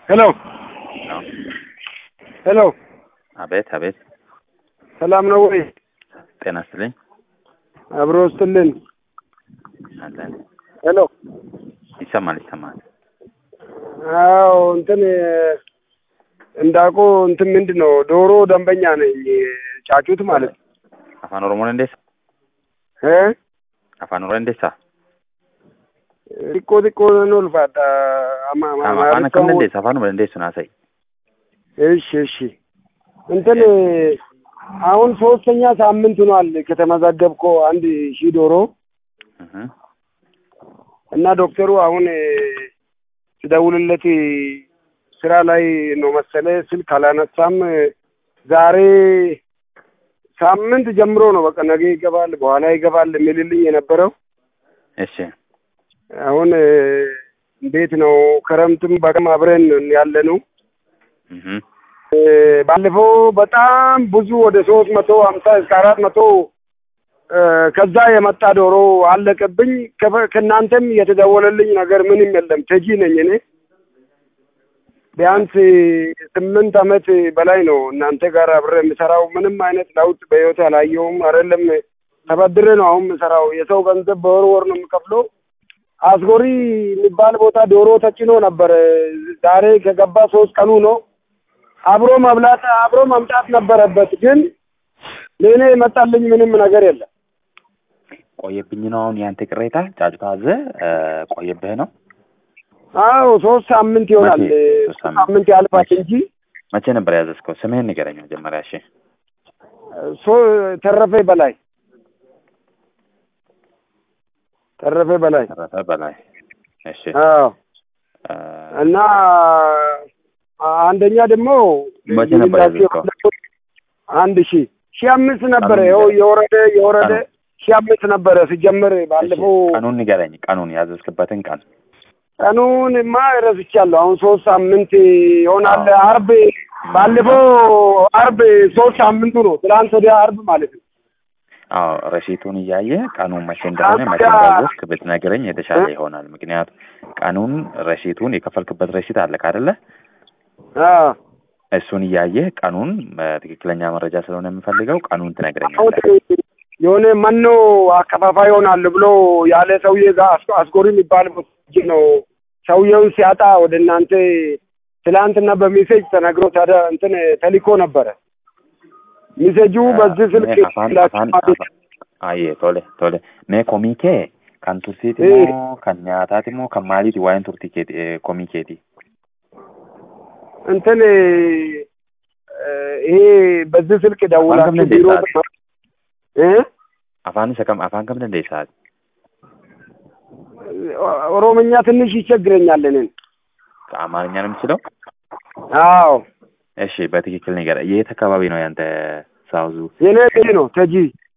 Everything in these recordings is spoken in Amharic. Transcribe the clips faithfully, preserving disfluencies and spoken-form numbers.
ሄሎ ሄሎ አቤት አቤት ሰላም ነው ወይ? ጤና ይስጥልኝ። አብሮ ይስጥልን። አለን ሄሎ ይሰማል ይሰማል። አዎ እንትን እንዳቆ እንትን ምንድነው ዶሮ ደንበኛ ነኝ ጫጩት ማለት አፋን ኦሮሞ እንዴስ እ አፋን ኦሮሞ እንዴሳ ዲቆ ዲቆ ነው ልፋታ አማ አማ አፋን ከምን እንዴስ አፋን ኦሮሞ እንዴስ ነው አሳይ። እሺ እሺ እንትን አሁን ሶስተኛ ሳምንት ሆኗል ከተመዘገብኮ አንድ ሺህ ዶሮ እህ እና ዶክተሩ አሁን ሲደውልለት ስራ ላይ ነው መሰለ ስልክ አላነሳም። ዛሬ ሳምንት ጀምሮ ነው በቃ ነገ ይገባል በኋላ ይገባል የሚልልኝ የነበረው። እሺ አሁን እንዴት ነው ከረምቱም በቃ አብረን ያለነው። እህ ባለፈው በጣም ብዙ ወደ ሶስት መቶ ሃምሳ እስከ አራት መቶ ከዛ የመጣ ዶሮ አለቀብኝ። ከናንተም የተደወለልኝ ነገር ምንም የለም። ተጂ ነኝ እኔ ቢያንስ ስምንት አመት በላይ ነው እናንተ ጋር አብሬ የምሰራው። ምንም አይነት ለውጥ በህይወቴ አላየሁም። አይደለም ተበድሬ ነው አሁን የምሰራው። የሰው ገንዘብ በወር ወር ነው የምከፍለው። አስጎሪ የሚባል ቦታ ዶሮ ተጭኖ ነበር። ዛሬ ከገባ ሶስት ቀኑ ነው። አብሮ መብላት አብሮ መምጣት ነበረበት፣ ግን ለኔ የመጣልኝ ምንም ነገር የለም። ቆየብኝ ነው አሁን ያንተ ቅሬታ ጫጩት አዘ ቆየብህ ነው? አዎ ሶስት ሳምንት ይሆናል። ሶስት ሳምንት ያልፋት እንጂ። መቼ ነበር ያዘዝከው? ስምህን ንገረኝ መጀመሪያ። እሺ ሶ ተረፈ በላይ ተረፈ በላይ ተረፈ በላይ። እሺ አዎ እና አንደኛ ደግሞ መቼ ነበር ያዘዝከው? አንድ ሺህ ሺህ አምስት ነበር። ይኸው የወረደ የወረደ ሺህ አምስት ነበር ሲጀምር ባለፈው። ቀኑን ንገረኝ፣ ቀኑን ያዘዝክበትን ቀን። ቀኑንማ ረስቻለሁ። አሁን ሶስት ሳምንት ይሆናል። አርብ ባለፈው አርብ ሶስት ሳምንቱ ነው። ትናንት ወዲያ አርብ ማለት ነው። አዎ ረሺቱን እያየ ቀኑን መቼ እንደሆነ መቼ እንዳዘዝክ ብትነግረኝ የተሻለ ይሆናል። ምክንያቱም ቀኑን ረሺቱን የከፈልክበት ረሺት አለክ አይደለ? አዎ እሱን እያየ ቀኑን ትክክለኛ መረጃ ስለሆነ የምፈልገው ቀኑን ትነግረኛለህ። የሆነ ማን ነው አከፋፋይ ይሆናል ብሎ ያለ ሰውዬ ጋር አስጎሪ የሚባል ነው። ሰውዬውን ሲያጣ ወደ እናንተ ትላንትና በሜሴጅ ተነግሮ ታዲያ እንትን ተልኮ ነበረ። ሜሴጁ በዚህ ስልክ አይ ቶለ ቶለ ሜ ኮሚኬ ካንቱሲቲ ሞ ከኛታቲ ሞ ከማሊቲ ዋይን ቱርቲኬቲ ኮሚኬቲ እንትን ይሄ በዚህ ስልክ ደውላችሁ ቢሮ እ አፋን ሰከም አፋን ከምን እንደይሳል ኦሮምኛ ትንሽ ይቸግረኛል። እኔን አማርኛ ነው የምችለው? አዎ እሺ በትክክል ነገር የት አካባቢ ነው ያንተ ሳውዙ? የኔ ነው ተጂ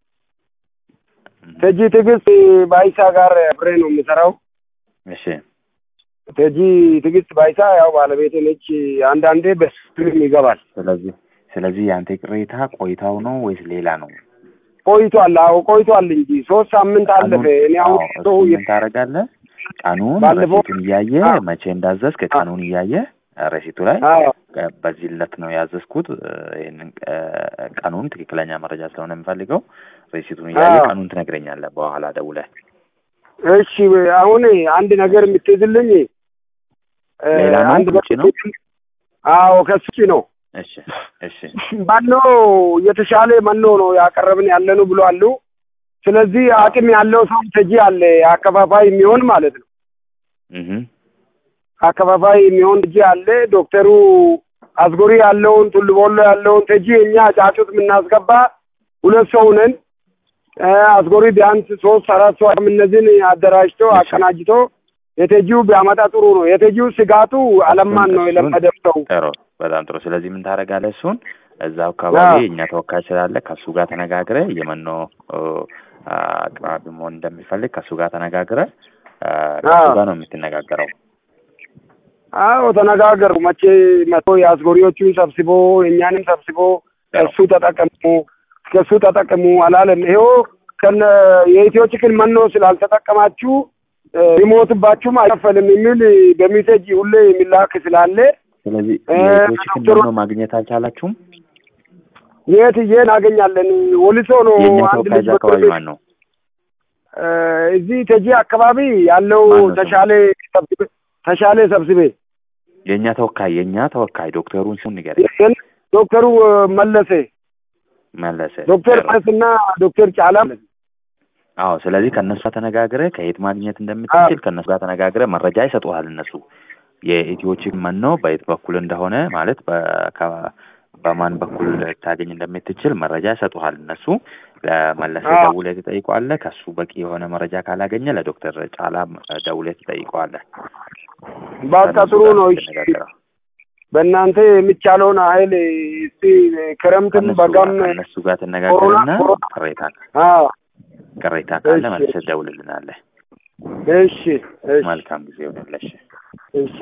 ተጂ ትግስት ባይሳ ጋር አብሬ ነው የምሰራው። እሺ ተጂ ትግስት ባይሳ ያው ባለቤቴ ነች። አንዳንዴ በስልክ ይገባል። ስለዚህ ስለዚህ ያንተ ቅሬታ ቆይታው ነው ወይስ ሌላ ነው? ቆይቷል። አዎ ቆይቷል እንጂ ሶስት ሳምንት አለፈ። እኔ አሁን ሰው ታረጋለህ ቀኑን ረሺቱን እያየ መቼ እንዳዘዝክ ቀኑን እያየ ረሺቱ ላይ በዚህ ዕለት ነው ያዘዝኩት ይሄንን ቀኑን ትክክለኛ መረጃ ስለሆነ የምፈልገው ረሺቱን እያየ ቀኑን ትነግረኛለህ በኋላ ደውለህ። እሺ አሁን አንድ ነገር የምትይዝልኝ ሌላ አንድ ብቻ ነው? አዎ ከሱቺ ነው። እሺ እሺ ባኖ የተሻለ መኖ ነው ያቀረብን ያለነው ብሎ አሉ። ስለዚህ አቅም ያለው ሰው ተጂ አለ አከፋፋይ የሚሆን ማለት ነው። እህ አከፋፋይ የሚሆን ተጂ አለ። ዶክተሩ አስጎሪ ያለውን ቱልቦሎ ያለውን ተጂ እኛ ጫጩት የምናስገባ ሁለት ሰው ነን። አስጎሪ ቢያንስ ሶስት አራት ሰው እነዚህን አደራጅቶ አቀናጅቶ የተጂው ቢያመጣ ጥሩ ነው። የተጂው ስጋቱ አለማን ነው የለመደው። ጥሩ በጣም ጥሩ። ስለዚህ ምን ታረጋለህ? እሱን እዛው አካባቢ እኛ ተወካይ ስላለ ከሱ ጋር ተነጋግረህ የመኖ አቅራቢ መሆን እንደሚፈልግ ከሱ ጋር ተነጋግረህ ከሱ ጋር ነው የምትነጋገረው? አዎ ተነጋገሩ። መቼ መቶ የአስጎሪዎቹን ሰብስቦ እኛንም ሰብስቦ ከሱ ተጠቀሙ ከሱ ተጠቀሙ አላለም። ይሄው ከነ የኢትዮ ቺክን መኖ ስላልተጠቀማችሁ ይሞትባችሁም አይከፈልም የሚል በሜሴጅ ሁሌ የሚላክ ስላለ ስለዚህ የኢትዮችክን ደግሞ ማግኘት አልቻላችሁም? የት እናገኛለን? ወሊሶ ነው አንድ ልጅ አካባቢ ማን ነው? እዚህ ተጂ አካባቢ ያለው ተሻለ ሰብስቤ ተሻለ ሰብስቤ የኛ ተወካይ የኛ ተወካይ ዶክተሩን ስም ንገረኝ። ዶክተሩ መለሰ መለሰ ዶክተር መስና ዶክተር ጫላ። አዎ ስለዚህ ከነሱ ተነጋግረ ከየት ማግኘት እንደምትችል ከነሱ ጋር ተነጋግረ መረጃ ይሰጡሃል። እነሱ የኢትዮችክ ማን ነው በየት በኩል እንደሆነ ማለት በማን በኩል ታገኝ እንደምትችል መረጃ ይሰጡሃል። እነሱ ለመለሰ ደውለህ ትጠይቀዋለህ። ከሱ በቂ የሆነ መረጃ ካላገኘ ለዶክተር ጫላ ደውለህ ትጠይቀዋለህ። በቃ ጥሩ ነው። እሺ በእናንተ የሚቻለውን ኃይል እስቲ ክረምትን በጋም እነሱ ጋር ተነጋግረና ቅሬታ አዎ ቅሬታ ካለ መልሰህ ደውልልናለህ። እሺ እሺ መልካም ጊዜ ይሁንልሽ። እሺ